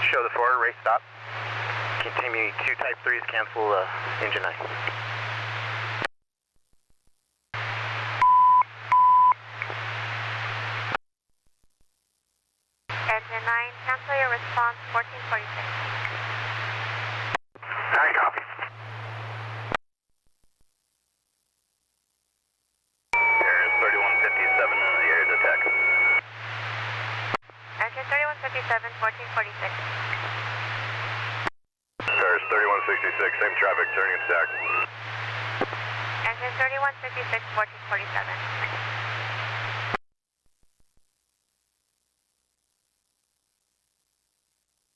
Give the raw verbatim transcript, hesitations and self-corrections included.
Show the forward, race stop. Continue two type threes, cancel uh, engine nine. Engine nine, cancel your response, fourteen forty-six. I copy. There's thirty-one fifty-seven in the air to tech. Engine thirty-one fifty-seven, fourteen forty-six. There's thirty-one sixty-six, same traffic, turning and stack. Engine thirty-one fifty-six, fourteen forty-seven.